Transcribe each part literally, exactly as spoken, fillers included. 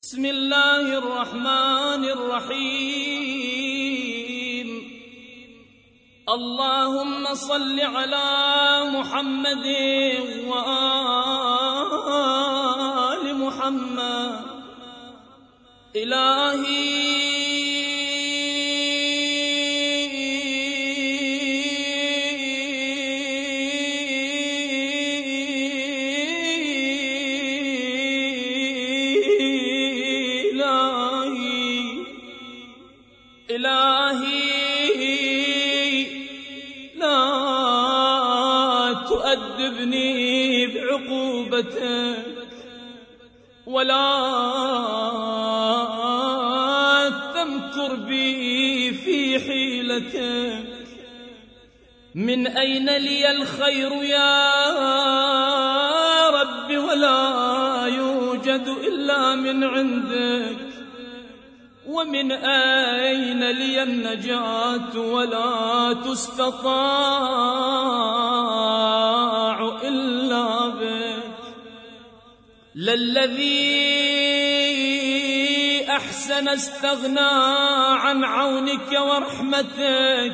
بسم الله الرحمن الرحيم. اللهم صل على محمد وآل محمد. إلهي إلهي لا تؤدبني بعقوبتك ولا تمكر بي في حيلتك. من أين لي الخير يا رب ولا يوجد إلا من عندك. ومن أين لي النجاة ولا تستطاع إلا بك. للذي أحسن استغنى عن عونك ورحمتك،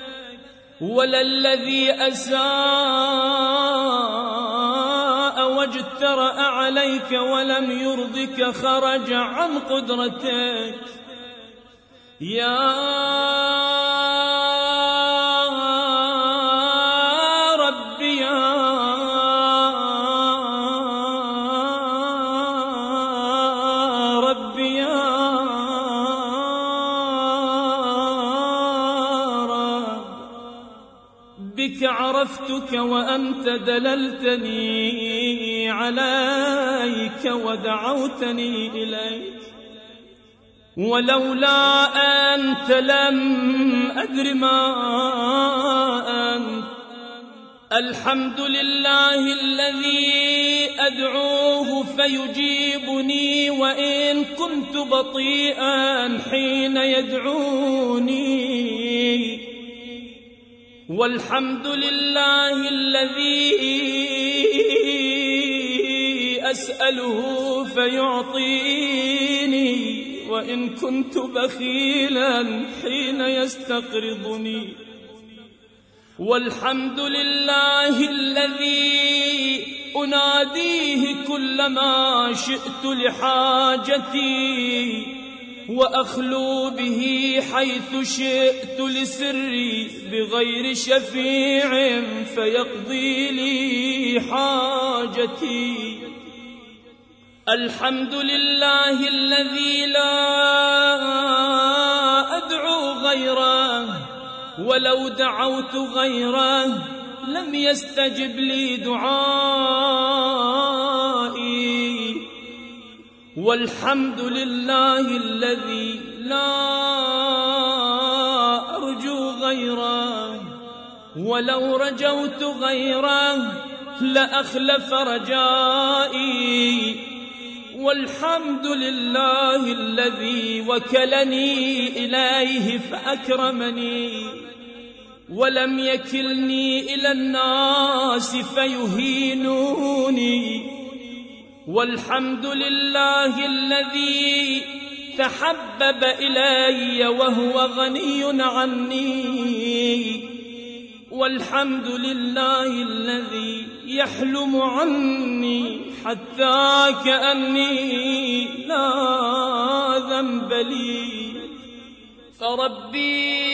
وللذي أساء واجترأ عليك ولم يرضك خرج عن قدرتك. يا رب يا رب يا رب، بك عرفتك وأنت دللتني عليك ودعوتني إليك. ولولا أنت لم أدر ما أنت. الحمد لله الذي أدعوه فيجيبني وإن كنت بطيئا حين يدعوني. والحمد لله الذي أسأله فيعطيني وإن كنت بخيلا حين يستقرضني. والحمد لله الذي أناديه كلما شئت لحاجتي وأخلو به حيث شئت لسري بغير شفيع فيقضي لي حاجتي. الحمد لله الذي لا أدعو غيره، ولو دعوت غيره لم يستجب لي دعائي. والحمد لله الذي لا أرجو غيره، ولو رجوت غيره لأخلف رجائي. والحمد لله الذي وكلني إليه فأكرمني ولم يكلني إلى الناس فيهينوني. والحمد لله الذي تحبب إلي وهو غني عني. والحمد لله الذي يحلم عني حتى كأني لا ذنب لي. فربي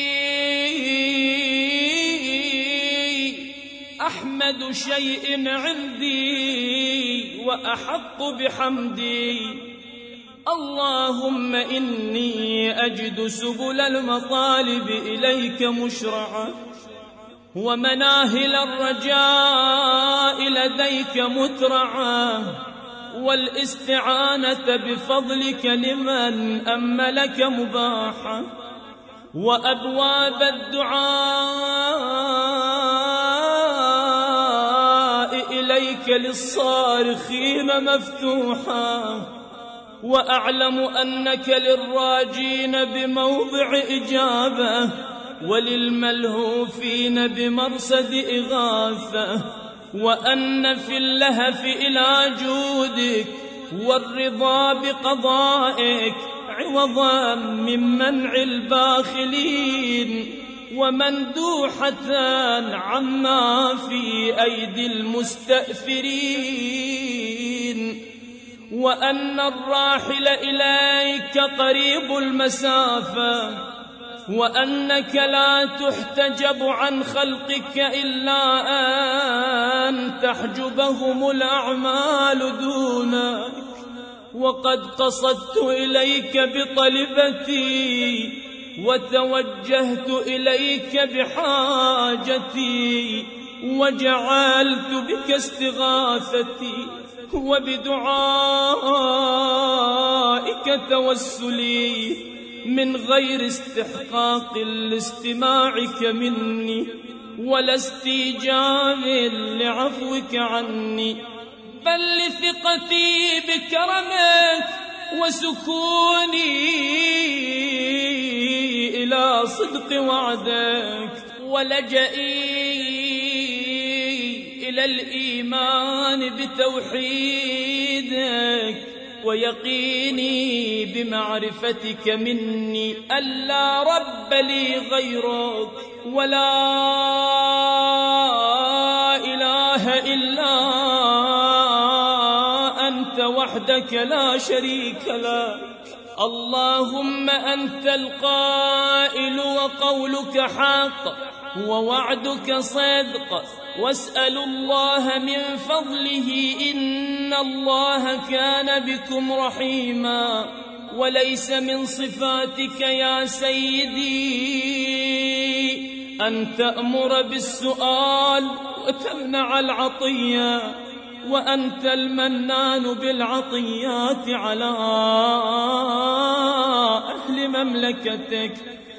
أحمد شيء عندي وأحق بحمدي. اللهم إني أجد سبل المطالب إليك مشرعة، ومناهل الرجاء لديك مترعة، والاستعانة بفضلك لمن أملك مباحة، وأبواب الدعاء إليك للصارخين مفتوحة. وأعلم أنك للراجين بموضع إجابة، وللملهوفين بمرصد إغاثة، وأن في اللهف إلى جودك والرضا بقضائك عوضا من منع الباخلين، ومندوحة عما في أيدي المستأثرين، وأن الراحل إليك قريب المسافة، وأنك لا تحتجب عن خلقك إلا أن تحجبهم الأعمال دونك. وقد قصدت إليك بطلبتي وتوجهت إليك بحاجتي، وجعلت بك استغاثتي وبدعائك توسلي من غير استحقاق لاستماعك مني ولا استيجاب لعفوك عني، بل لثقتي بكرمك وسكوني إلى صدق وعدك، ولجئي إلى الإيمان بتوحيدك، ويقيني بمعرفتك مني ألا رب لي غيرك، ولا إله إلا أنت وحدك لا شريك لك. اللهم أنت القائل وقولك حق ووعدك صدق، واسأل الله من فضله إن الله كان بكم رحيما. وليس من صفاتك يا سيدي أن تأمر بالسؤال وتمنع العطية، وأنت المنان بالعطيات على أهل مملكتك،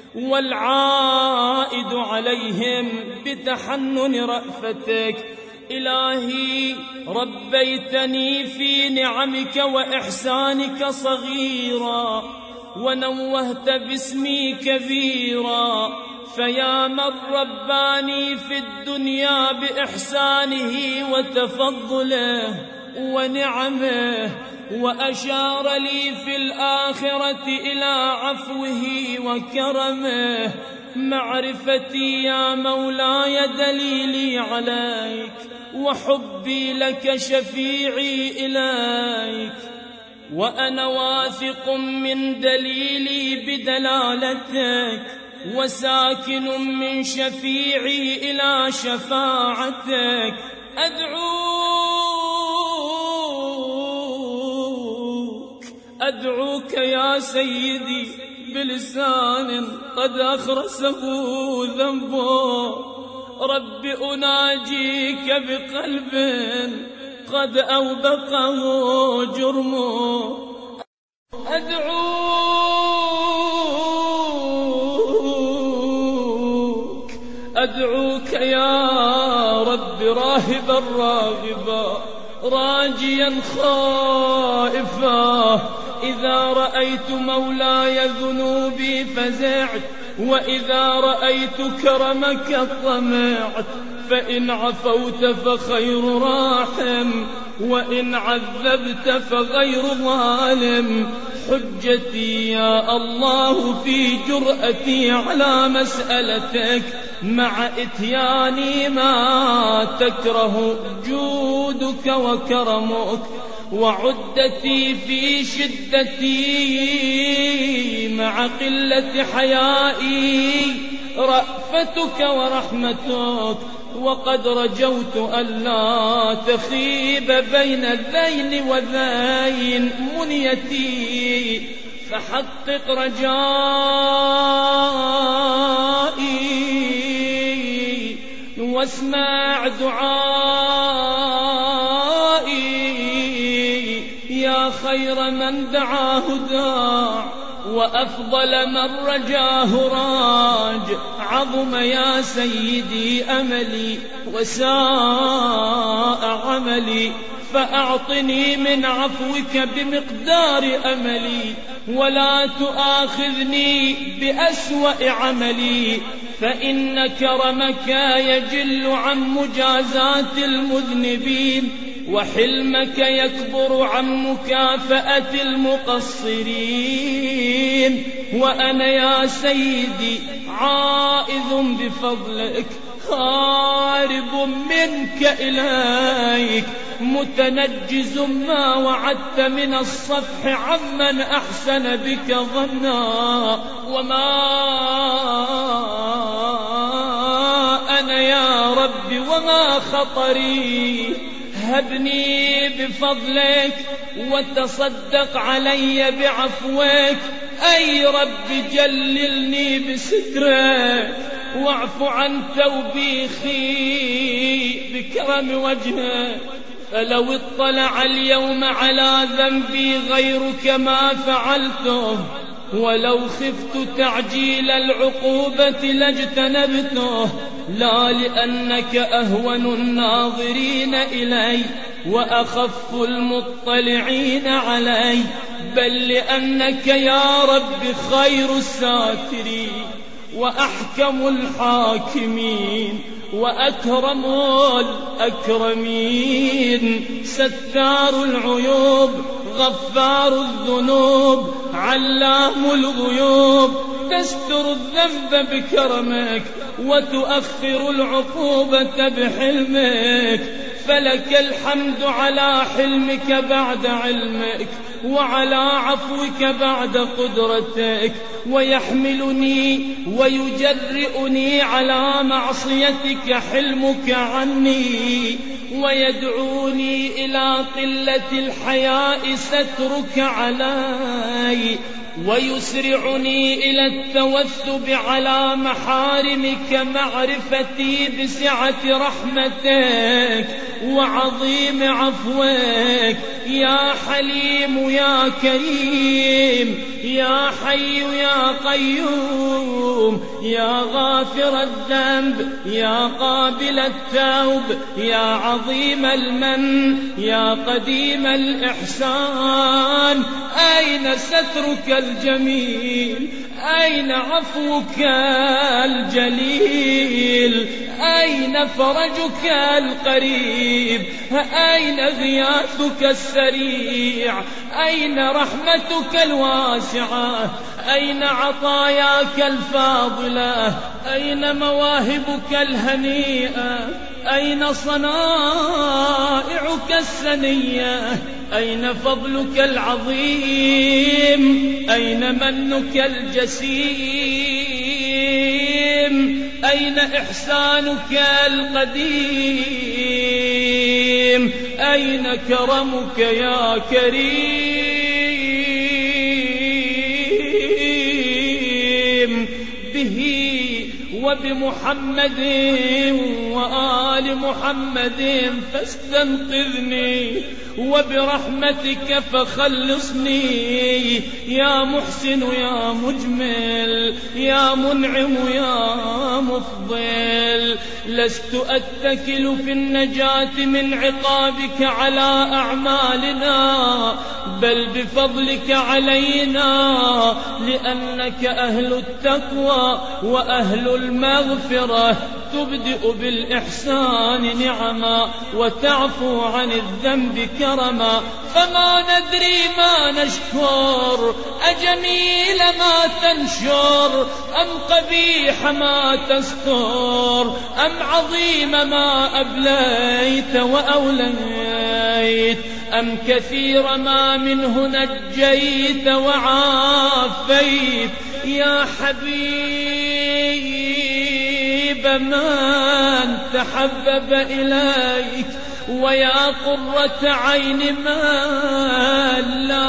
والعائد عليهم بتحنن رأفتك. إلهي ربيتني في نعمك وإحسانك صغيرا، ونوهت باسمي كبيرا، فيا من رباني في الدنيا بإحسانه وتفضله ونعمه، وأشار لي في الآخرة إلى عفوه وكرمه. معرفتي يا مولاي دليلي عليك، وحبي لك شفيعي إليك، وأنا واثق من دليلي بدلالتك، وساكن من شفيعي إلى شفاعتك. أدعوك أدعوك يا سيدي بلسان قد أخرسه ذنبه، رب أناجيك بقلب قد أوبقه جرمه. أدعوك أدعوك يا رب راهبا راغبا راجيا خائفا، إذا رأيت مولاي ذنوبي فزعت، وإذا رأيت كرمك طمعت. فإن عفوت فخير راحم، وإن عذبت فغير ظالم. حجتي يا الله في جرأتي على مسألتك، مع إتياني ما تكره جودك وكرمك، وعدتي في شدتي مع قلة حيائي رأفتك ورحمتك. وقد رجوت ألا تخيب بين ذين وذين منيتي، فحقق رجائي واسمع دعائي، يا خير من دعاه داع، وأفضل من رجاه راج. عظم يا سيدي أملي وساء عملي، فأعطني من عفوك بمقدار أملي، ولا تؤاخذني بأسوأ عملي، فإن كرمك يجل عن مجازات المذنبين. وحلمك يكبر عن مكافأة المقصرين. وأنا يا سيدي عائذ بفضلك هارب منك إليك، متنجز ما وعدت من الصفح عمن أحسن بك ظنا. وما أنا يا رب وما خطري، هبني بفضلك وتصدق علي بعفوك. أي رب جللني بسترك واعف عن توبيخي بكرم وجهك. فلو اطلع اليوم على ذنبي غيرك ما فعلته، ولو خفت تعجيل العقوبة لاجتنبته. لا لأنك أهون الناظرين إلي وأخف المطلعين علي، بل لأنك يا رب خير الساترين وأحكم الحاكمين وأكرم الأكرمين، ستار العيوب غفار الذنوب علام الغيوب، تستر الذنب بكرمك وتؤخر العقوبة بحلمك. فلك الحمد على حلمك بعد علمك، وعلى عفوك بعد قدرتك. ويحملني ويجرئني على معصيتك حلمك عني، ويدعوني إلى قلة الحياء سترك علي، ويسرعني إلى التوثب على محارمك معرفتي بسعة رحمتك وعظيم عفوك. يا حليم يا كريم، يا حي يا قيوم، يا غافر الذنب، يا قابل التوب، يا عظيم المن، يا قديم الإحسان. أين سترك الجميل؟ أين عفوك الجليل؟ أين فرجك القريب؟ أين غياثك السريع؟ أين رحمتك الواسعة؟ أين عطاياك الفاضلة؟ أين مواهبك الهنيئة؟ أين صنائعك السنية؟ أين فضلك العظيم؟ أين منك الجسيم؟ أين إحسانك القديم؟ أين كرمك يا كريم؟ به وبمحمد وآل محمد فاستنقذني، وبرحمتك فخلصني. يا محسن يا مجمل، يا منعم يا مفضل، لست أتكل في النجاة من عقابك على أعمالنا، بل بفضلك علينا، لأنك أهل التقوى وأهل المغفرة. تبدئ بالإحسان نعما وتعفو عن الذنب كرما. فما ندري ما نشكر، أجميل ما تنشر، أم قبيح ما تستر، أم عظيم ما أبليت وأوليت، أم كثير ما منه نجيت وعافيت. يا حبيب من تحبب إليك، ويا قرة عين من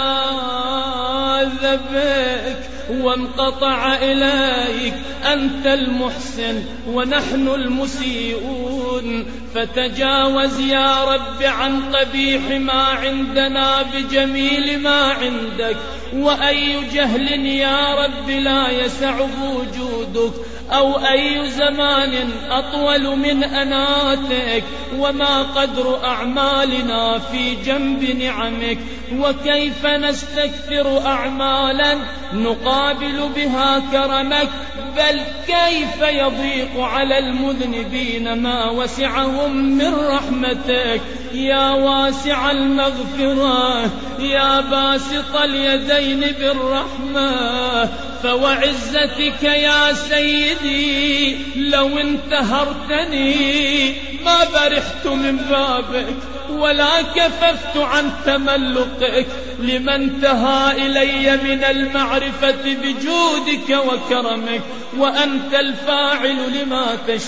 لاذ بك وانقطع إليك. أنت المحسن ونحن المسيئون، فتجاوز يا رب عن قبيح ما عندنا بجميل ما عندك. وأي جهل يا رب لا يسعه وجودك، أو أي زمان أطول من أناتك، وما قدر أعمالنا في جنب نعمك. وكيف نستكثر أعمالا نقابل يقابل بها كرمك، بل كيف يضيق على المذنبين ما وسعهم من رحمتك. يا واسع المغفرة، يا باسط اليدين بالرحمة، فوعزتك يا سيدي لو انتهرتني ما برحت من بابك ولا كففت عن تملقك، لمن انتهى إلي من المعرفة بجودك وكرمك. وأنت الفاعل لما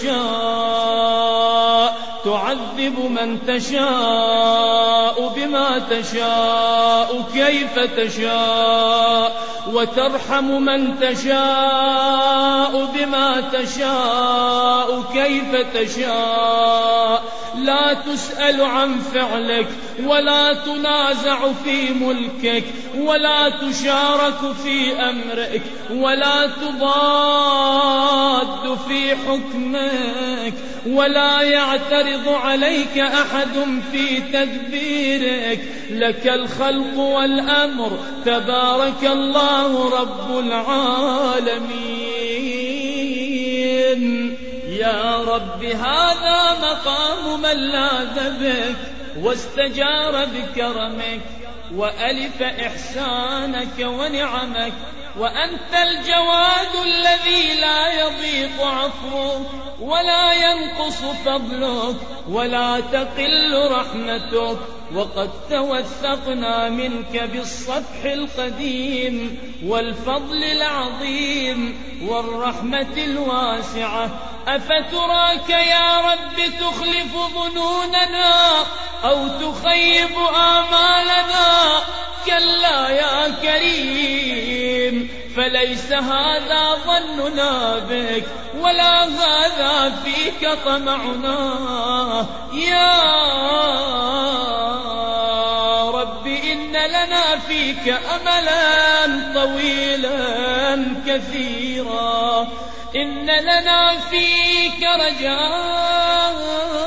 تشاء، تعذب من تشاء بما تشاء كيف تشاء، وترحم من تشاء بما تشاء كيف تشاء. لا تسأل عن فعلك ولا تنازع في ملكك ولا تشارك في أمرك ولا تضاد في حكمك ولا يعترض عليك أحد في تدبيرك. لك الخلق والأمر، تبارك الله رب العالمين. يا رب هذا مقام من لاذ بك واستجار بكرمك وألف إحسانك ونعمك، وأنت الجواد الذي لا يضيق عفوك ولا ينقص فضلك ولا تقل رحمتك. وقد توثقنا منك بالصفح القديم والفضل العظيم والرحمة الواسعة. أفتراك يا رب تخلف ظنوننا أو تخيب آمالنا؟ كلا يا كريم، فليس هذا ظننا بك ولا هذا فيك طمعنا. يا رب إن لنا فيك أملا طويلا كثيرا، إن لنا فيك رجاء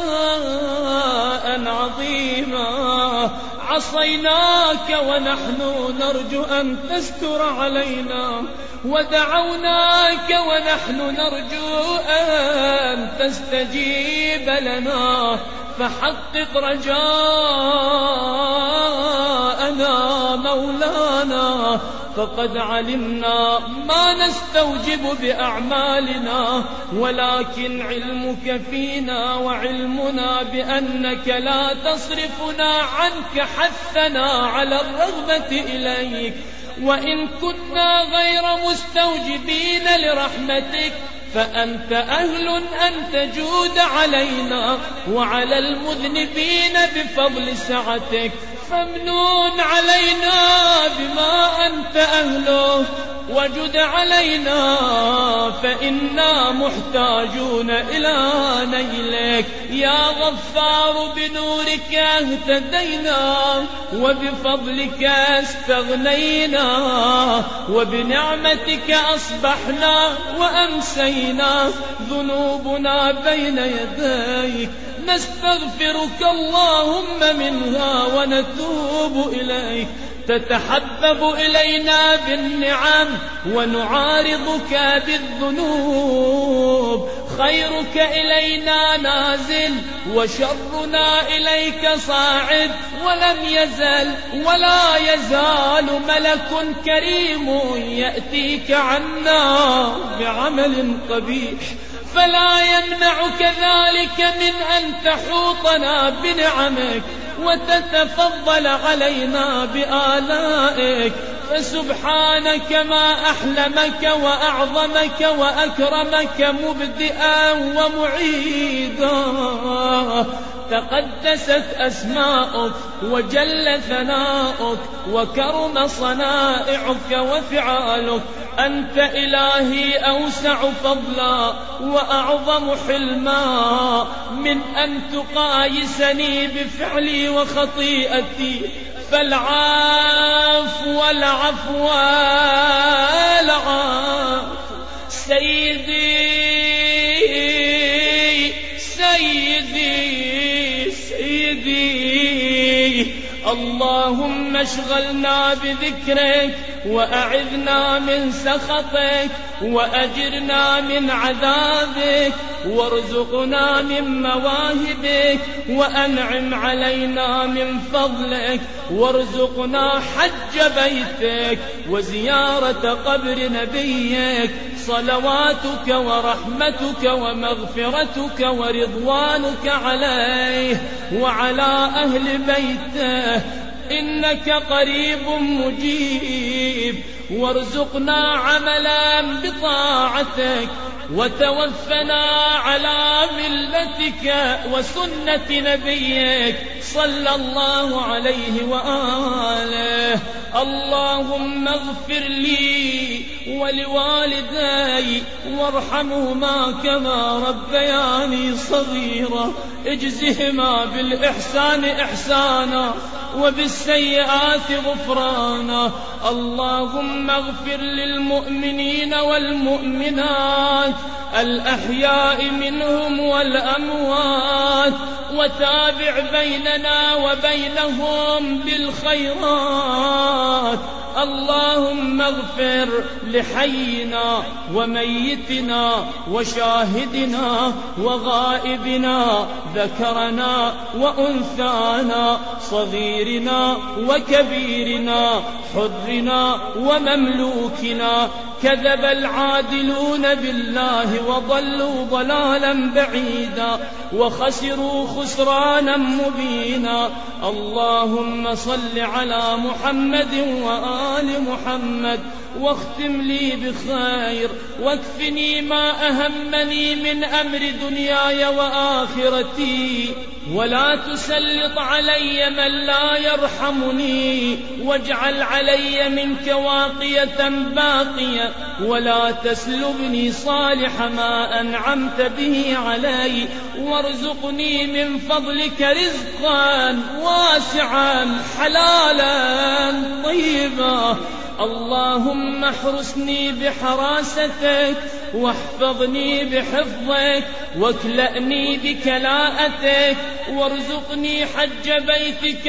عظيما. عصيناك ونحن نرجو أن تستر علينا، ودعوناك ونحن نرجو أن تستجيب لنا، فحقق رجاءنا مولانا. فقد علمنا ما نستوجب بأعمالنا، ولكن علمك فينا وعلمنا بأنك لا تصرفنا عنك حثنا على الرغبة إليك. وإن كنا غير مستوجبين لرحمتك فأنت أهل أن تجود علينا وعلى المذنبين بفضل سعتك، فامنون علينا بما أنت أهله وجد علينا فإنا محتاجون إلى نيلك. يا غفار بنورك اهتدينا وبفضلك استغنينا وبنعمتك أصبحنا وأمسينا، ذنوبنا بين يديك نستغفرك اللهم منها ونتوب إليك. تتحبب إلينا بالنعم ونعارضك بالذنوب، خيرك إلينا نازل وشرنا إليك صاعد، ولم يزل ولا يزال ملك كريم يأتيك عنا بعمل قبيح، فلا يمنعك ذلك من أن تحوطنا بنعمك وتتفضل علينا بآلائك. فسبحانك ما أحلمك وأعظمك وأكرمك مبدئا ومعيدا. تقدست أسماؤك وجل ثناؤك وكرم صنائعك وفعالك. أنت إلهي أوسع فضلا وأعظم حلما من أن تقايسني بفعلي وخطيئتي، فالعفو والعفو والعفو. سيدي سيدي سيدي اللهم اشغلنا بذكرك وأعذنا من سخطك وأجرنا من عذابك وارزقنا من مواهبك وأنعم علينا من فضلك وارزقنا حج بيتك وزيارة قبر نبيك صلواتك ورحمتك ومغفرتك ورضوانك عليه وعلى أهل بيته إنك قريب مجيب. وارزقنا عملا بطاعتك وتوفنا على ملتك وسنة نبيك صلى الله عليه وآله. اللهم اغفر لي ولوالدي وارحمهما كما ربياني صغيرا اجزهما بالإحسان إحسانا وبالسيئات غفرانا. اللهم اغفر للمؤمنين والمؤمنات الأحياء منهم والأموات وتابع بيننا وبينهم بالخيرات. اللهم اغفر لحينا وميتنا وشاهدنا وغائبنا ذكرنا وأنثانا صغيرنا وكبيرنا حرنا ومملوكنا. كذب العادلون بالله وضلوا ضلالا بعيدا وخسروا خسرانا مبينا. اللهم صل على محمد وآل محمد واختم لي بخير واكفني ما أهمني من أمر دنياي وآخرتي ولا تسلط علي من لا يرحمني واجعل علي منك واقية باقية ولا تسلبني صالح ما أنعمت به علي وارزقني من فضلك رزقا واسعا حلالا طيبا. اللهم احرسني بحراستك واحفظني بحفظك واكلأني بكلاءتك وارزقني حج بيتك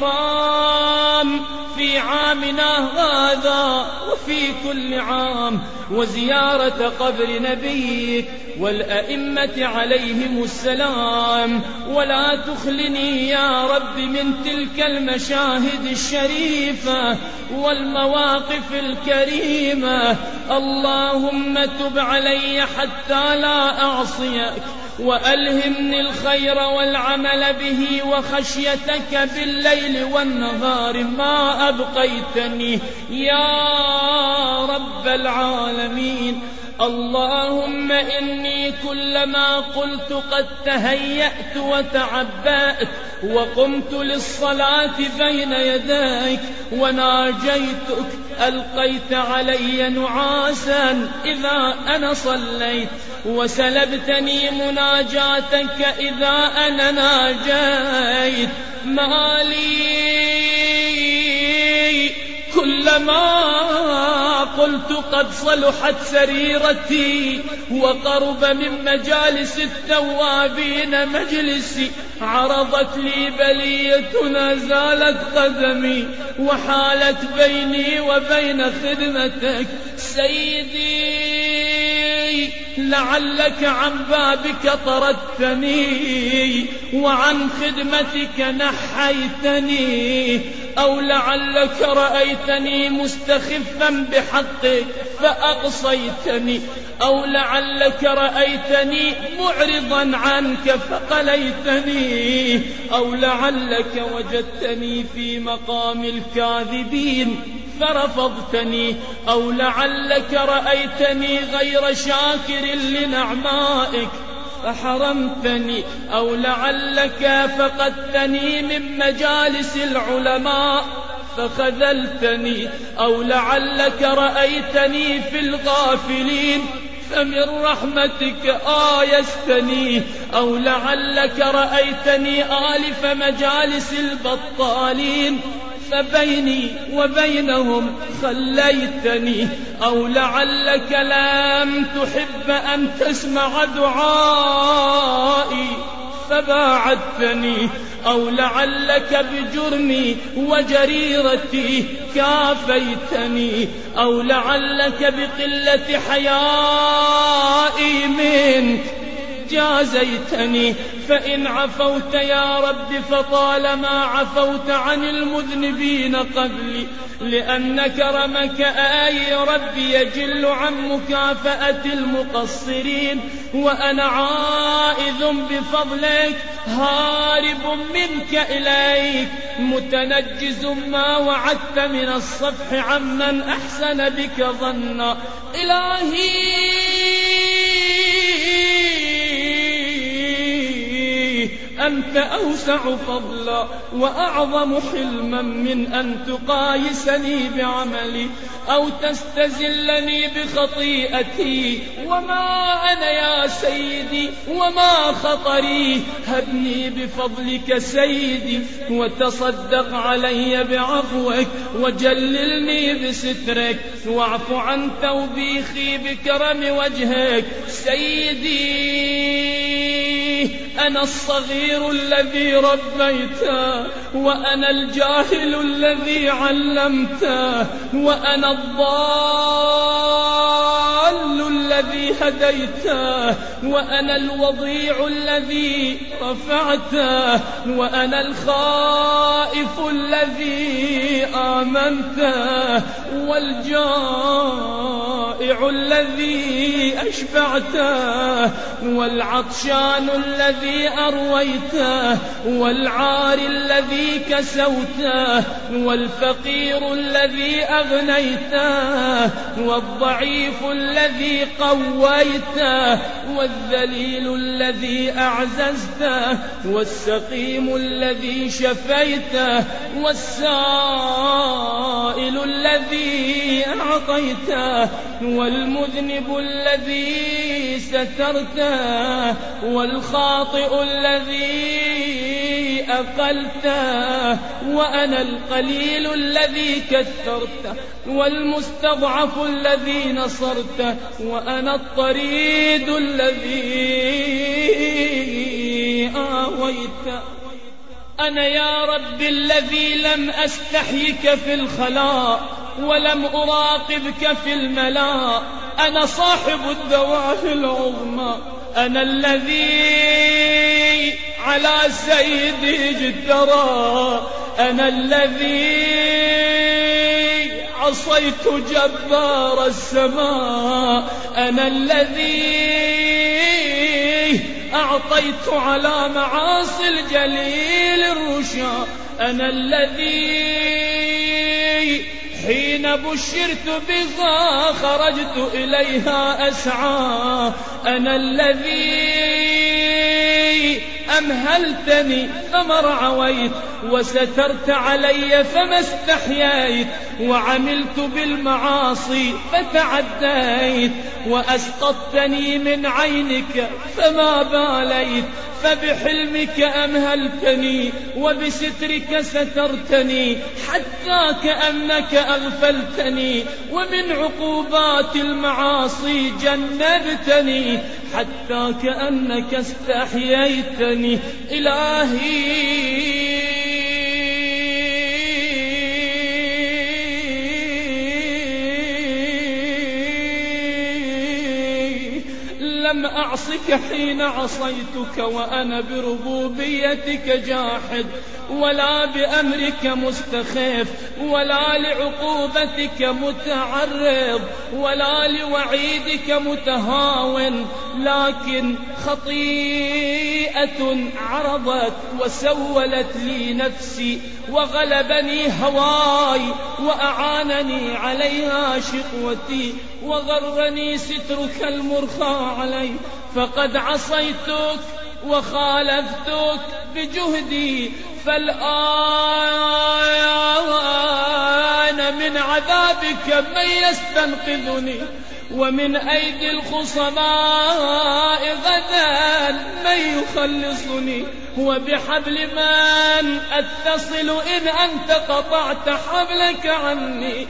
الحرام في عامنا هذا وفي كل عام وزيارة قبر نبيك والأئمة عليهم السلام. ولا تخلني يا رب من تلك المشاهد الشريفة والمواقف الكريمة. اللهم تب علي حتى لا أعصيك وألهمني الخير والعمل به وخشيتك بالليل والنهار ما أبقيتني يا رب العالمين. اللهم إني كلما قلت قد تهيأت وتعبأت وقمت للصلاة بين يديك وناجيتك ألقيت علي نعاسا إذا أنا صليت وسلبتني مناجاتك إذا أنا ناجيت. مالي كلما قلت قد صلحت سريرتي وقرب من مجالس التوابين مجلسي عرضت لي بلية زالت قدمي وحالت بيني وبين خدمتك. سيدي لعلك عن بابك طردتني وعن خدمتك نحيتني أو لعلك رأيتني مستخفا بحقك فأقصيتني أو لعلك رأيتني معرضا عنك فقليتني أو لعلك وجدتني في مقام الكاذبين فرفضتني أو لعلك رأيتني غير شاكر لنعمائك فحرمتني أو لعلك فقدتني من مجالس العلماء فخذلتني أو لعلك رأيتني في الغافلين فمن رحمتك آيستني أو لعلك رأيتني آلف مجالس البطالين فبيني وبينهم خليتني أو لعلك لم تحب أن تسمع دعائي فباعدتني، أو لعلك بجرمي وجريرتي كافيتني، أو لعلك بقلة حيائي منك جازيتني. فإن عفوت يا رب فطالما عفوت عن المذنبين قبلي، لأن كرمك آي ربي يجل عن مكافأة المقصرين، وأنا عائذ بفضلك هارب منك إليك، متنجز ما وعدت من الصفح عمن أحسن بك ظنا. إلهي أنت أوسع فضلا وأعظم حلما من أن تقايسني بعملي أو تستزلني بخطيئتي. وما أنا يا سيدي وما خطري، هبني بفضلك سيدي وتصدق علي بعفوك، وجللني بسترك، واعف عن توبيخي بكرم وجهك. سيدي أنا الصغير الذي ربيته، وأنا الجاهل الذي علمته، وأنا الضال الذي هديته، وأنا الوضيع الذي رفعته، وأنا الخائف الذي آمنته، والجائع الذي أشبعته، والعطشان الذي أرويته، والعار الذي كسوته، والفقير الذي أغنيته، والضعيف الذي قويته، والذليل الذي أعززته، والسقيم الذي شفيته، والسائل الذي أعطيته، والمذنب الذي سترته، والخاطئ الذي أقلته، وأنا القليل الذي كثرته، والمستضعف الذي نصرته، وأنا الطريد الذي آويته. أنا يا رب الذي لم أستحيك في الخلاء ولم أراقبك في الملاء، أنا صاحب الدواعي العظمى، أنا الذي على سيدي اجترى، أنا الذي عصيت جبار السماء، أنا الذي أعطيت على معاصي الجليل الرشا، أنا الذي حين بشرت بها خرجت إليها أسعى، أنا الذي أمهلتني فما رعويت، وسترت علي فما استحييت، وعملت بالمعاصي فتعديت، وأسقطتني من عينك فما باليت، فبحلمك أمهلتني وبسترك سترتني، حتى كأنك أغفلتني، ومن عقوبات المعاصي جنبتني، حتى كأنك استحييتني. إلهي لم أعصك حين عصيتك وأنا بربوبيتك جاحد، ولا بأمرك مستخف، ولا لعقوبتك متعرض، ولا لوعيدك متهاون، لكن خطيئة عرضت وسولت لي نفسي، وغلبني هواي، وأعانني عليها شقوتي، وغرني سترك المرخى علي، فقد عصيتك وخالفتك بجهدي، فالآن من عذابك من يستنقذني، ومن أيدي الخصماء غدا من يخلصني، وبحبل من أتصل إن أنت قطعت حبلك عني،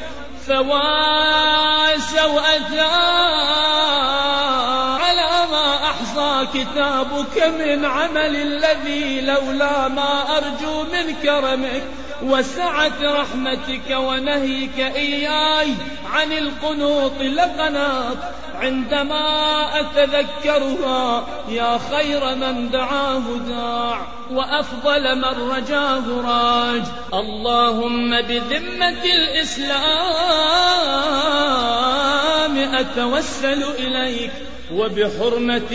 فوا سوءتا على ما أحصاك كتابك من عمل الذي لولا ما أرجو من كرمك وسعة رحمتك ونهيك إياي عن القنوط لقناط عندما أتذكرها يا خير من دعاه داع وأفضل من رجاه راج. اللهم بذمة الإسلام أتوسل إليك وبحرمة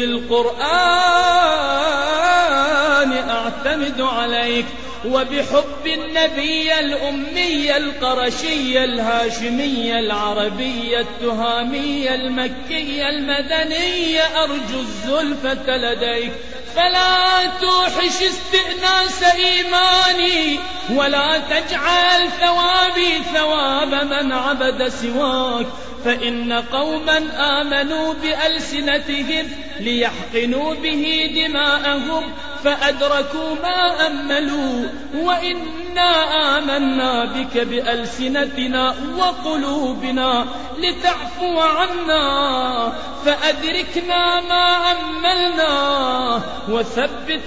القرآن أعتمد عليك وبحب النبي الأمي القرشي الهاشمي العربي التهامي المكي المدني أرجو الزلفة لديك فلا توحش استئناس إيماني ولا تجعل ثوابي ثواب من عبد سواك فإن قوما آمنوا بألسنتهم ليحقنوا به دماءهم فأدركوا ما أملوا وإنا آمنا بك بألسنتنا وقلوبنا لتعفو عنا فأدركنا ما أملنا وثبت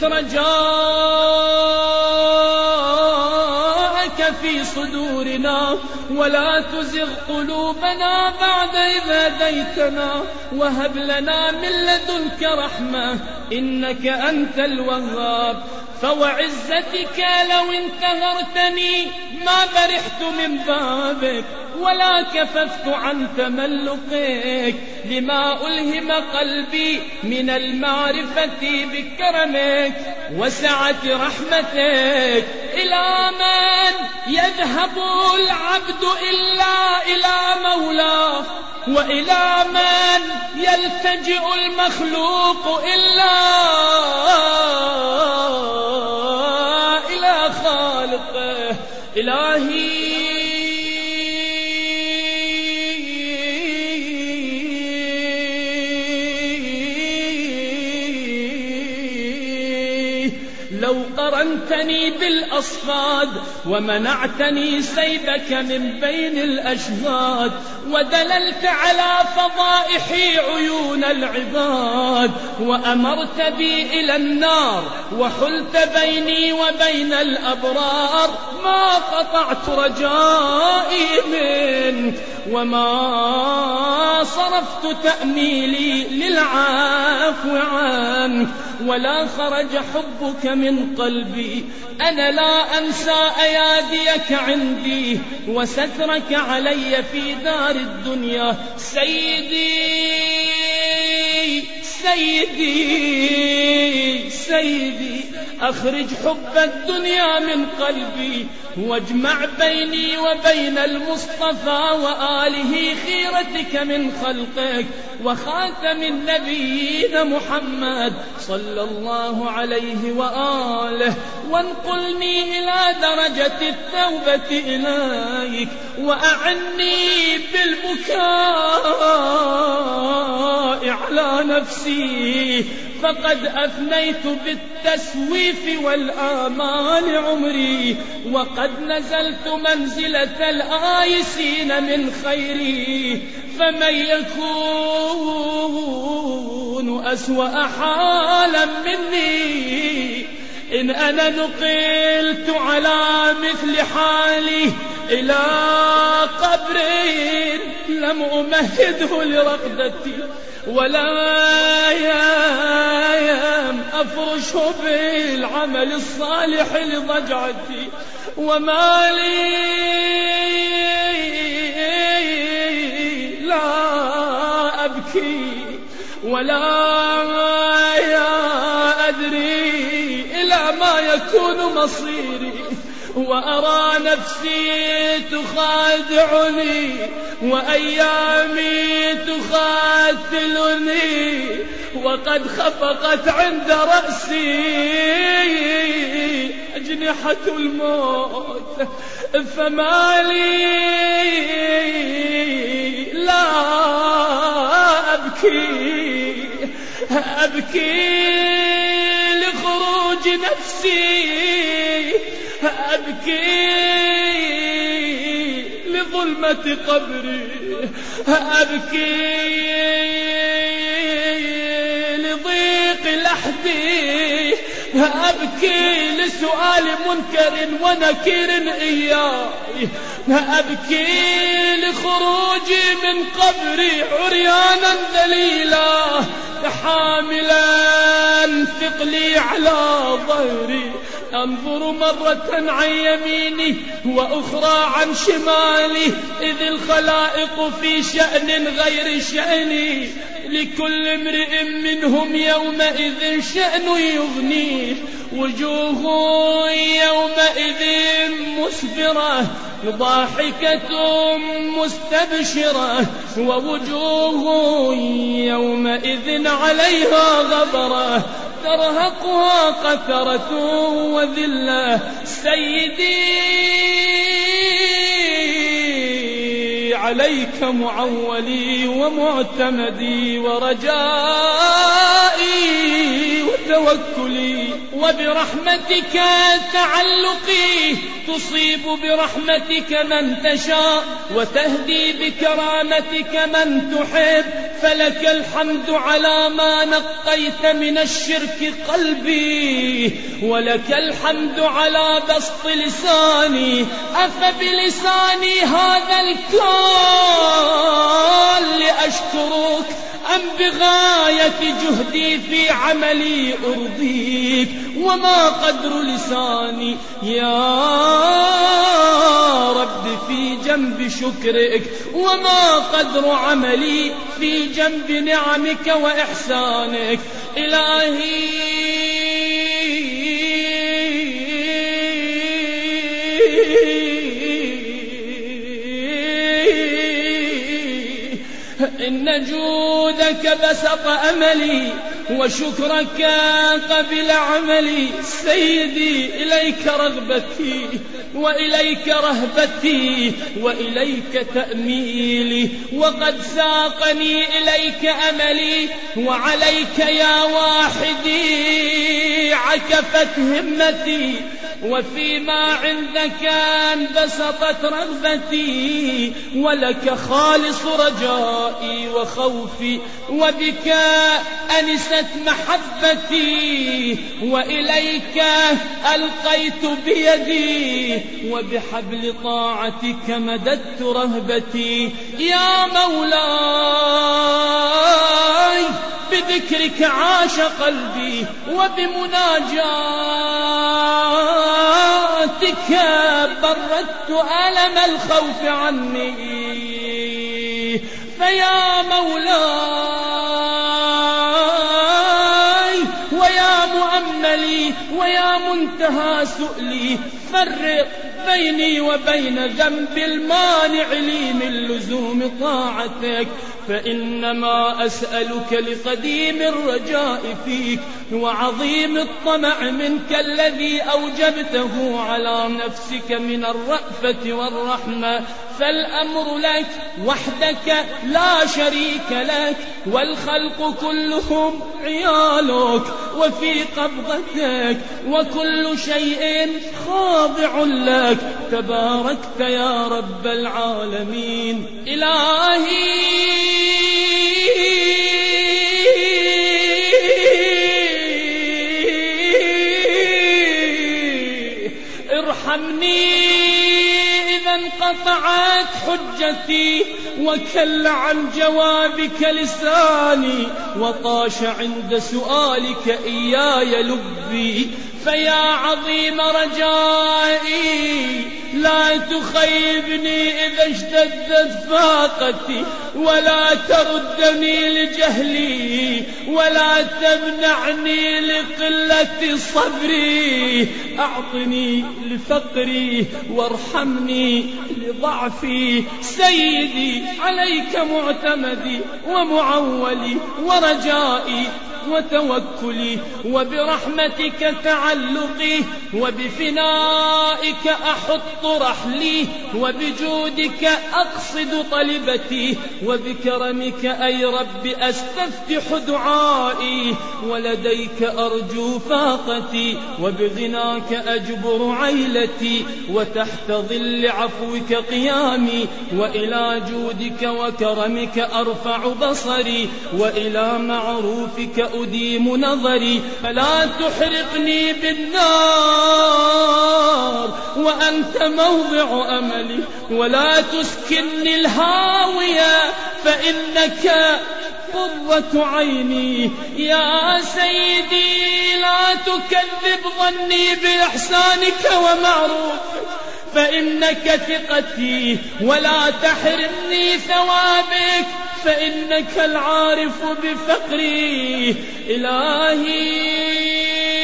رجاءك في صدورنا ولا تزغ قلوبنا بعد إذ هديتنا وهب لنا من لدنك رحمة إنك أنت الوهاب. فوعزتك لو انتهرتني ما برحت من بابك ولا كففت عن تملقك لما ألهم قلبي من المعرفة بكرمك وسعة رحمتك. إلى من يذهب العبد إلا إلى مولاه وإلى من يلتجئ المخلوق إلا إلى خالقه. إلهي لو قرنتني بالأصفاد ومنعتني سيبك من بين الأشهاد ودللت على فضائح عيون العباد وأمرت بي إلى النار وحلت بيني وبين الأبرار ما قطعت رجائي منك وما صرفت تأميلي للعفو عنك ولا خرج حبك من قلبي. أنا لا أنسى أياديك عندي وسترك علي في دار الدنيا. سيدي سيدي سيدي أخرج حب الدنيا من قلبي واجمع بيني وبين المصطفى وآله خيرتك من خلقك وخاتم النبيين محمد صلى الله عليه وآله وانقلني إلى درجة التوبة إليك وأعني بالبكاء على نفسي فقد أفنيت بالتسويف والآمال عمري وقد نزلت منزلة الآيسين من خيري. فمن يكون أسوأ حالا مني إن أنا نقلت على مثل حالي إلى قبر لم أمهده لرقدتي ولا يام أفرشه بالعمل الصالح لضجعتي وما لي لا أبكي ولا أدري إلى ما يكون مصيري وأرى نفسي تخادعني وأيامي تخاتلني وقد خفقت عند رأسي أجنحة الموت فما لي لا أبكي أبكي لخروج نفسي أبكي لظلمة قبري أبكي لضيق وحدي أبكي لسؤال منكر ونكير إياي أبكي لخروجي من قبري عريانا ذليلا حاملا ثقلي على ظهري أنظر مرة عن يميني وأخرى عن شمالي إذ الخلائق في شأن غير شأني لكل امرئ منهم يومئذ شأن يغنيه وجوه يومئذ مسفرة ضاحكة مستبشرة ووجوه يومئذ عليها غبرة ترهقها قترة وذلة سيدي عليك معولي ومعتمدي ورجائي وتوكلي وبرحمتك تعلقي تصيب برحمتك من تشاء وتهدي بكرامتك من تحب فلك الحمد على ما نقيت من الشرك قلبي ولك الحمد على بسط لساني أفبلساني هذا الكون لأشكرك أم بغاية جهدي في عملي أرضيك وما قدر لساني يا رب في جنب شكرك وما قدر عملي في جنب نعمك وإحسانك إلهي إن جودك بسط أملي وشكرك قبل عملي سيدي إليك رغبتي وإليك رهبتي وإليك تأميلي وقد ساقني إليك أملي وعليك يا واحدي عكفت همتي وفيما عندك انبسطت رغبتي ولك خالص رجائي وخوفي وبك أنست محبتي وإليك ألقيت بيدي وبحبل طاعتك مددت رهبتي يا مولاي بذكرك عاش قلبي وبمناجاتك بردت ألم الخوف عني فيا مولاي ويا مؤملي ويا منتهى سؤلي فرق بيني وبين ذنب المانع لي من لزوم طاعتك فإنما أسألك لقديم الرجاء فيك وعظيم الطمع منك الذي أوجبته على نفسك من الرأفة والرحمة فالأمر لك وحدك لا شريك لك والخلق كلهم عيالك وفي قبضتك وكل شيء خاضع لك تباركت يا رب العالمين إلهي ارحمني إذا انقطعت حجتي وكل عن جوابك لساني وطاش عند سؤالك إياي لبي فيا عظيم رجائي لا تخيبني إذا اشتدت فاقتي ولا تردني لجهلي ولا تمنعني لقلة صبري أعطني لفقري وارحمني لضعفي سيدي عليك معتمدي ومعولي ورجائي وتوكلي وبرحمتك تعلقي وبفنائك أحط رحلي وبجودك أقصد طلبتي وبكرمك أي رب أستفتح دعائي ولديك أرجو فاقتي وبغناك أجبر عيلتي وتحت ظل عفوك قيامي وإلى جودك وكرمك أرفع بصري وإلى معروفك أديم نظري، فلا تحرقني بالنار وأنت موضع أملي، ولا تسكنني الهاوية فإنك قرة عيني. يا سيدي لا تكذب ظني بإحسانك ومعروفك، فإنك ثقتي، ولا تحرمني ثوابك فإنك العارف بفقري. إلهي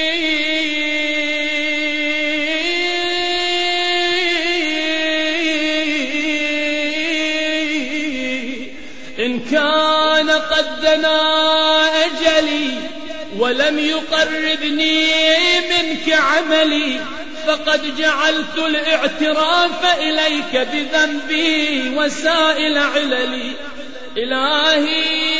إن كان قد دنا أجلي ولم يقربني منك عملي، فقد جعلت الاعتراف إليك بذنبي وسائل عللي. إلهي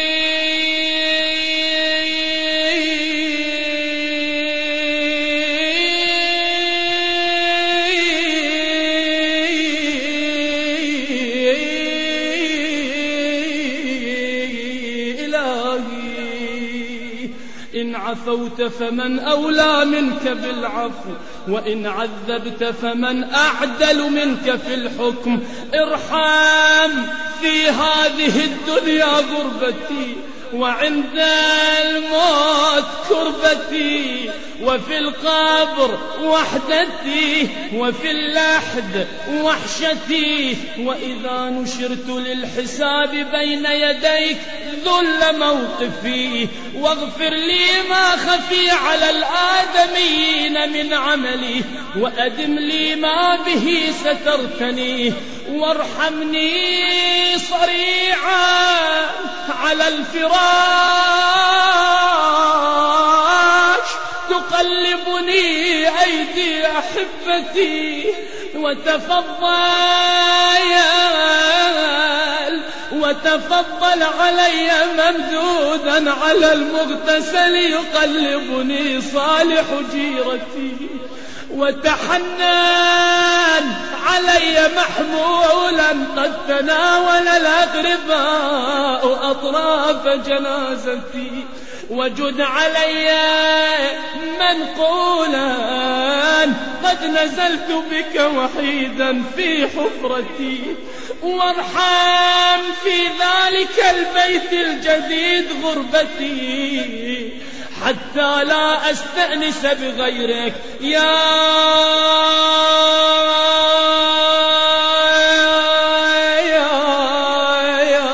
إن عفوت فمن أولى منك بالعفو، وإن عذبت فمن أعدل منك في الحكم. ارحم في هذه الدنيا غربتي، وعند الموت كربتي، وفي القبر وحدتي، وفي اللحد وحشتي، وإذا نشرت للحساب بين يديك ذل موقفي. واغفر لي ما خفي على الآدميين من عملي، وأدم لي ما به سترتني، وارحمني صريعا على الفراش تقلبني أيدي أحبتي، وتفضل وتفضل علي ممدودا على المغتسل يقلبني صالح جيرتي، وتحنن علي محمولا قد تناول الأغرباء أطراف جنازتي، وجد علي منقولا قد نزلت بك وحيدا في حفرتي، وارحم في ذلك البيت الجديد غربتي حتى لا أستأنس بغيرك. يا يا يا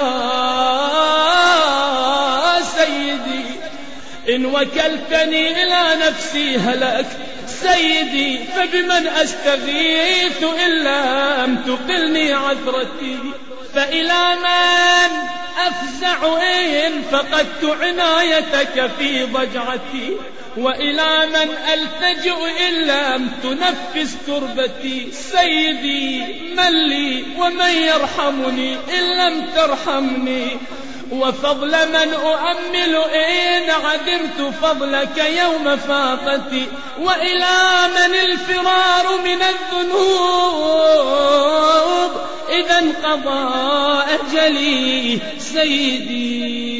سيدي إن وكلتني إلى نفسي هلكت سيدي، فبمن أستغيث إن لم تقلني عثرتي؟ فإلى من أفزع إن فقدت عنايتك في ضجعتي؟ وإلى من ألتجئ إن لم تنفس كربتي؟ سيدي من لي ومن يرحمني إن لم ترحمني؟ وفضل من أؤمل إن عدمت فضلك يوم فاقتي؟ وإلى من الفرار من الذنوب إذا انقضى أجلي؟ سيدي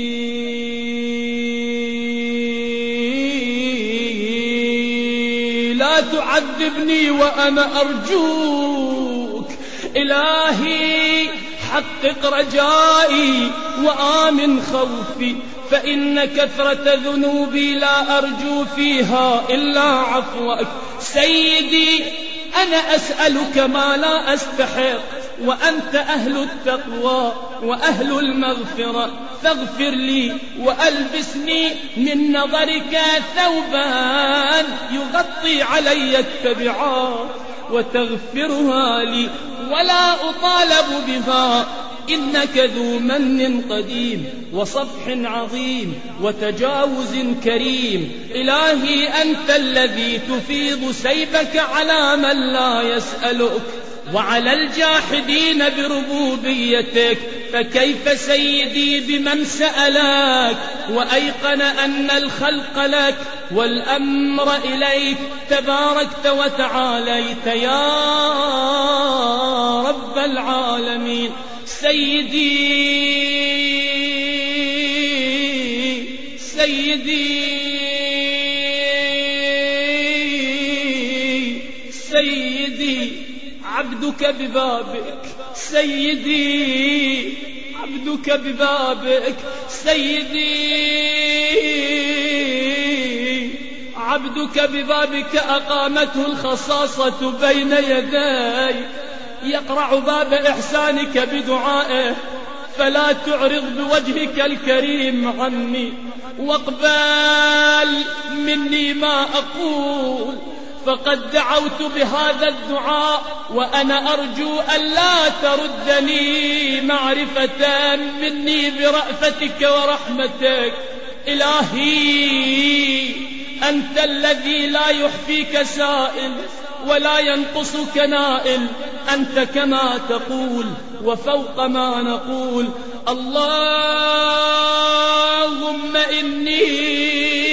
لا تعذبني وأنا أرجوك، إلهي حقق رجائي وآمن خوفي، فإن كثرة ذنوبي لا أرجو فيها إلا عفوك. سيدي أنا أسألك ما لا أستحق، وأنت أهل التقوى وأهل المغفرة، فاغفر لي وألبسني من نظرك ثوبان يغطي علي التبعات، وتغفرها لي ولا أطالب بها، إنك ذو من قديم وصفح عظيم وتجاوز كريم. إلهي أنت الذي تفيض سيفك على من لا يسألك وعلى الجاحدين بربوبيتك، فكيف سيدي بمن سألك وأيقن أن الخلق لك والأمر إليك تباركت وتعاليت يا رب العالمين. سيدي سيدي سيدي عبدك ببابك، سيدي عبدك ببابك، سيدي عبدك ببابك أقامته الخصاصة بين يدي، يقرع باب إحسانك بدعائه، فلا تعرض بوجهك الكريم عني، واقبل مني ما أقول، فقد دعوت بهذا الدعاء وأنا أرجو أن لا تردني معرفة مني برأفتك ورحمتك. إلهي أنت الذي لا يحفيك سائل ولا ينقصك نائل، أنت كما تقول وفوق ما نقول. اللهم إني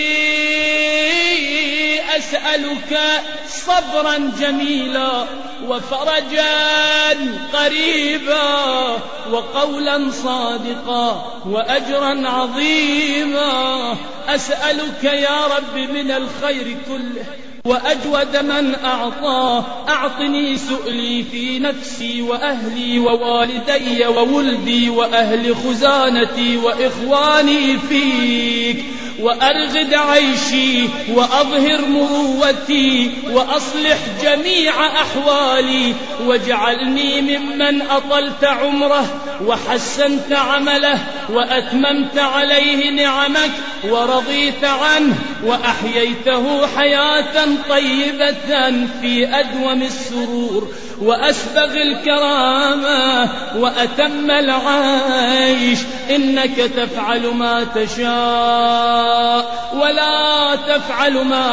أسألك صبرا جميلا وفرجا قريبا وقولا صادقا وأجرا عظيما. أسألك يا رب من الخير كله وأجود من أعطاه، أعطني سؤلي في نفسي وأهلي ووالدي وولدي وأهل خزانتي وإخواني فيك، وأرغد عيشي وأظهر مروتي وأصلح جميع أحوالي، واجعلني ممن أطلت عمره وحسنت عمله وأتممت عليه نعمك ورضيت عنه وأحييته حياة طيبة في أدوم السرور وأسبغ الكرامة وأتم العيش. إنك تفعل ما تشاء ولا تفعل ما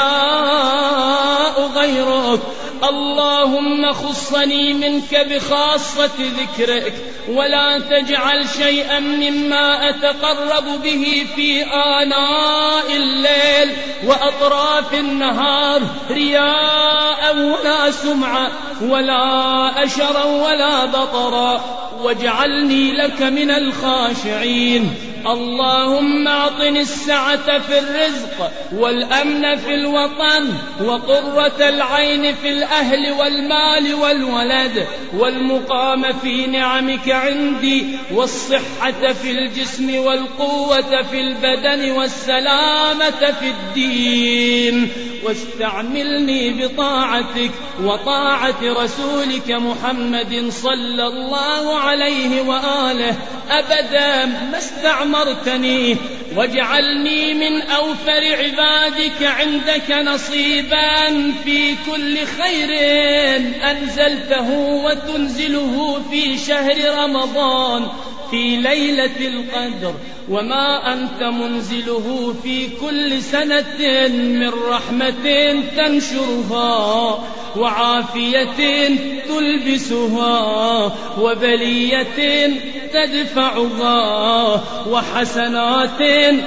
يشاء غيرك. اللهم خصني منك بخاصة ذكرك، ولا تجعل شيئا مما أتقرب به في آناء الليل وأطراف النهار رياء ولا سمعة ولا أشرا ولا بطرا، واجعلني لك من الخاشعين. اللهم أعطني السعة في الرزق والأمن في الوطن وقرة العين في الأهل والمال والولد والمقام في نعمك عندي والصحة في الجسم والقوة في البدن والسلامة في الدين. واستعملني بطاعتك وطاعة رسولك محمد صلى الله عليه وآله أبدا ما استعمرتني، واجعلني من أوفر عبادك عندك نصيبا في كل خير أنزلته وتنزله في شهر رمضان في ليلة القدر، وما أنت منزله في كل سنة من رحمة تنشرها وعافية تلبسها وبلية تدفعها وحسنات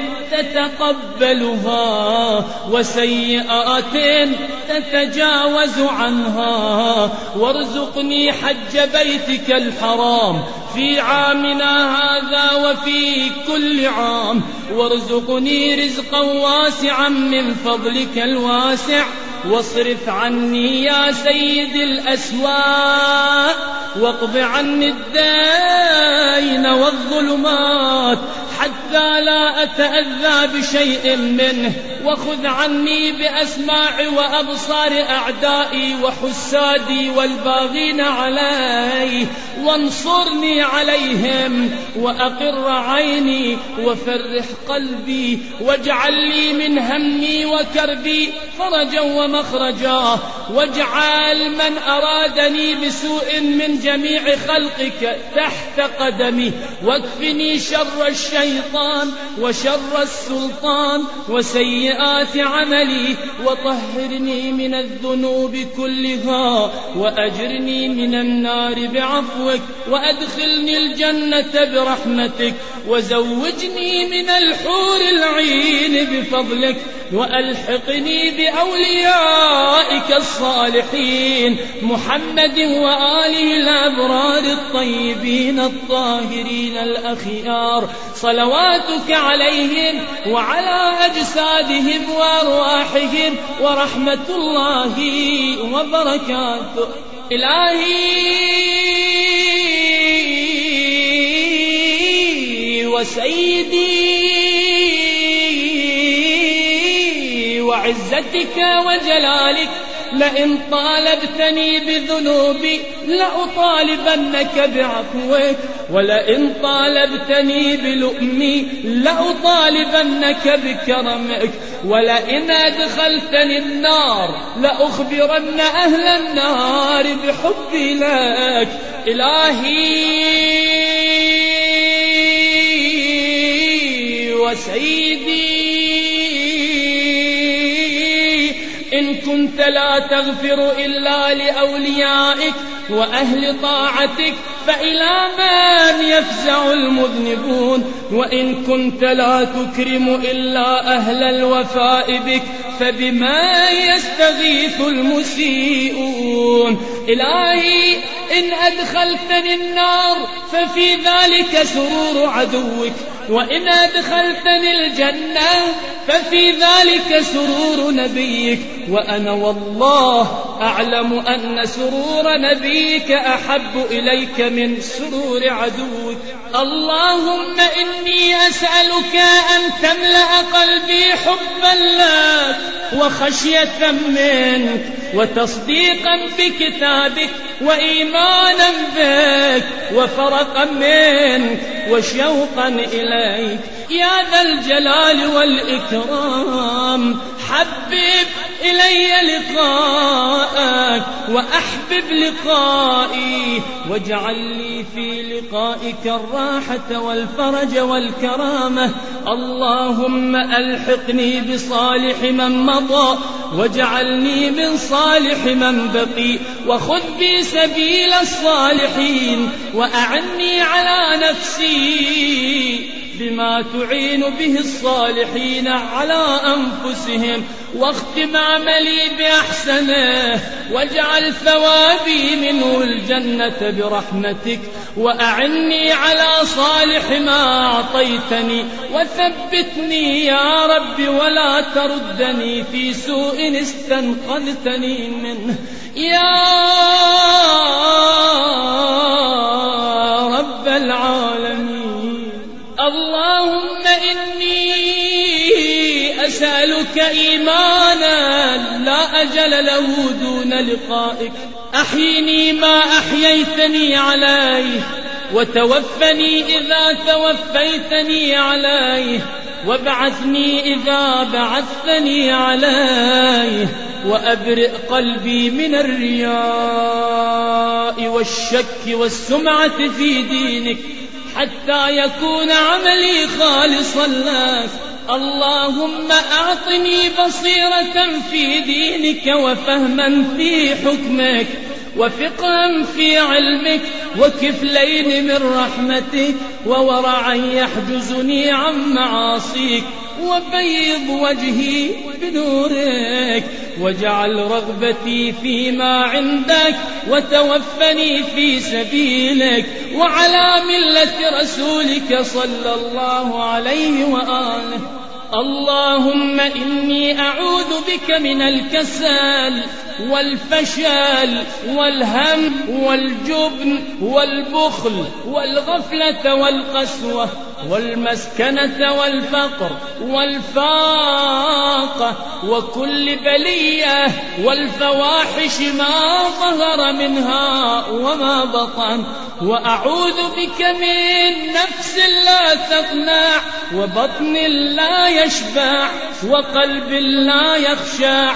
تتقبلها وسيئات تتجاوز عنها. وارزقني حج بيتك الحرام في عامنا هذا وفي كل عام، وارزقني رزقا واسعا من فضلك الواسع، واصرف عني يا سيد الأسواء، واقض عني الدين والظلمات حتى لا أتأذى بشيء منه، وخذ عني بأسماع وأبصار أعدائي وحسادي والباغين علي، وانصرني عليهم وأقر عيني وفرح قلبي، واجعل لي من همي وكربي فرجا ومخرجا، واجعل من أرادني بسوء من جميع خلقك تحت قدمي، واكفني شر الشيطان وشر السلطان وسيئات عملي، وطهرني من الذنوب كلها، وأجرني من النار بعفوك، وأدخلني الجنة برحمتك، وزوجني من الحور العين بفضلك. وألحقني بأوليائك الصالحين محمد وآله الأبرار الطيبين الطاهرين الأخيار، صلواتك عليهم وعلى أجسادهم وأرواحهم ورحمة الله وبركاته. إلهي وسيدي وعزتك وجلالك، لئن طالبتني بذنوبي لأطالبنك بعفوك، ولئن طالبتني بلؤمي لأطالبنك بكرمك، ولئن أدخلتني النار لأخبرن أهل النار بحبي لك. إلهي وسيدي إن كنت لا تغفر إلا لأوليائك وأهل طاعتك فإلى من يفزع المذنبون، وإن كنت لا تكرم إلا أهل الوفاء بك فبما يستغيث المسيئون. إلهي إن أدخلتني النار ففي ذلك سرور عدوك، وإن أدخلتني الجنة ففي ذلك سرور نبيك، وأنا والله أعلم أن سرور نبيك أحب إليك من سرور عدوك. اللهم إني أسألك أن تملأ قلبي حبا لك وخشية منك وتصديقا بكتابك وإيمانا بك وفرقا منك وشوقا إليك يا ذا الجلال والإكرام. حبب إلي لقاءك وأحبب لقائي، واجعل لي في لقائك الراحة والفرج والكرامة. اللهم ألحقني بصالح من مضى واجعلني من صالح من بقي، وخذ بي سبيل الصالحين، وأعني على نفسي بما تعين به الصالحين على أنفسهم، واختم عملي بأحسنه، واجعل ثوابي منه الجنة برحمتك، وأعني على صالح ما أعطيتني، وثبتني يا رب ولا تردني في سوء استنقذتني منه يا رب العالمين. اللهم إني أسألك إيمانا لا أجل له دون لقائك، أحيني ما أحييتني عليه، وتوفني إذا توفيتني عليه، وابعثني إذا بعثتني عليه، وأبرئ قلبي من الرياء والشك والسمعة في دينك حتى يكون عملي خالصا لك. اللهم أعطني بصيرة في دينك وفهما في حكمك وفقها في علمك وكفلين من رحمتك وورعا يحجزني عن معاصيك، وبيض وجهي بنورك، واجعل رغبتي فيما عندك، وتوفني في سبيلك وعلى ملة رسولك صلى الله عليه وآله. اللهم إني أعوذ بك من الكسل والفشل والهم والجبن والبخل والغفلة والقسوة والمسكنة والفقر والفاقة وكل بلية والفواحش ما ظهر منها وما بطن. وأعوذ بك من نفس لا تقنع وبطن لا يشبع وقلب لا يخشع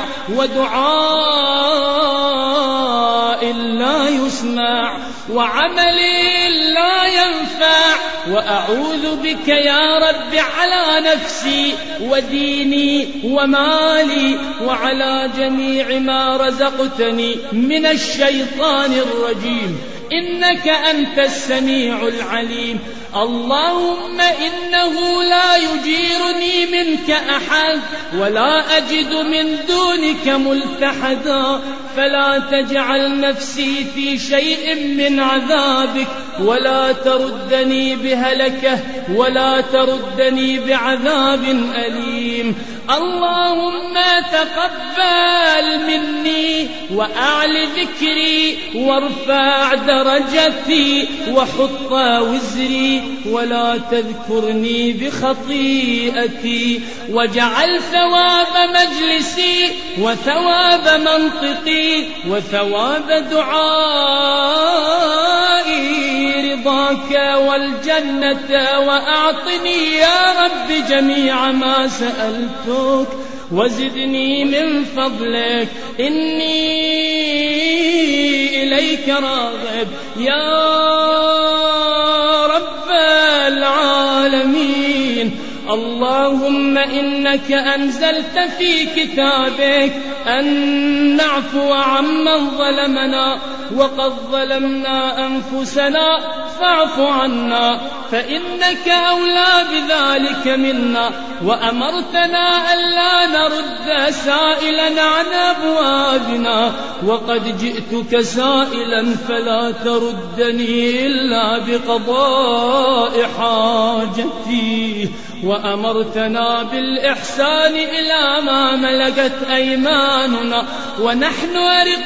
ودعاء لا يسمع وعمل لا ينفع. وأعوذ بك يا رب على نفسي وديني ومالي وعلى جميع ما رزقتني من الشيطان الرجيم. إنك أنت السميع العليم. اللهم إنه لا يجيرني منك أحد ولا أجد من دونك ملتحدا، فلا تجعل نفسي في شيء من عذابك ولا تردني بهلكه ولا تردني بعذاب أليم. اللهم تقبل مني وأعل ذكري وارفع درجتي وحط وزري ولا تذكرني بخطيئتي، واجعل ثواب مجلسي وثواب منطقي وثواب دعائي رضاك والجنة، وأعطني يا رب جميع ما سألتك وزدني من فضلك، إني إليك راغب يا رب العالمين. اللهم إنك أنزلت في كتابك أن نعفو عمن ظلمنا، وقد ظلمنا أنفسنا فاعف عنا فإنك أولى بذلك منا، وأمرتنا ألا نرد سائلا عن أبوابنا، وقد جئتك سائلا فلا تردني إلا بقضاء حاجتي، وأمرتنا بالإحسان إلى ما ملكت أيماننا، ونحن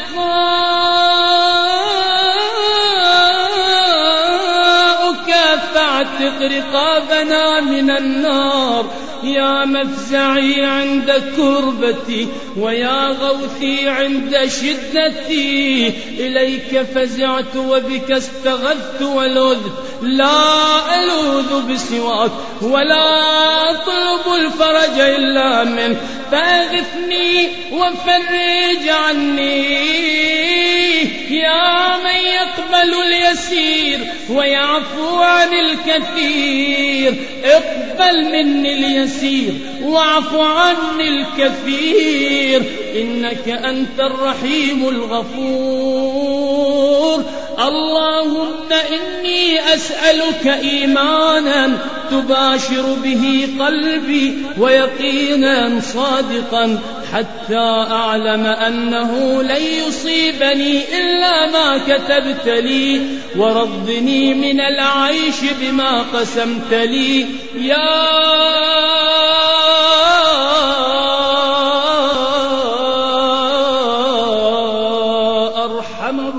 رقاؤك فاعتق رقابنا من النار. يا مفزعي عند كربتي ويا غوثي عند شدتي، إليك فزعت وبك استغثت ولذت، لا ألوذ بسواك ولا أطلب الفرج إلا منك، فأغثني وفرج عني يا من يقبل اليسير ويعفو عن الكثير. اقبل مني اليسير واعف عني الكثير، إنك أنت الرحيم الغفور. اللهم إني أسألك إيمانا تباشر به قلبي ويقينا صادقا، حتى أعلم أنه لن يصيبني إلا ما كتبت لي، ورضني من العيش بما قسمت لي يا أرحم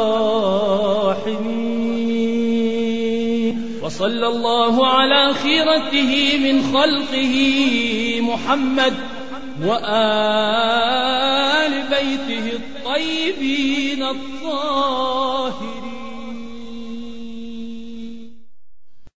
الراحمين. وصلى الله على خيرته من خلقه محمد وآل بيته الطيبين الطاهرين.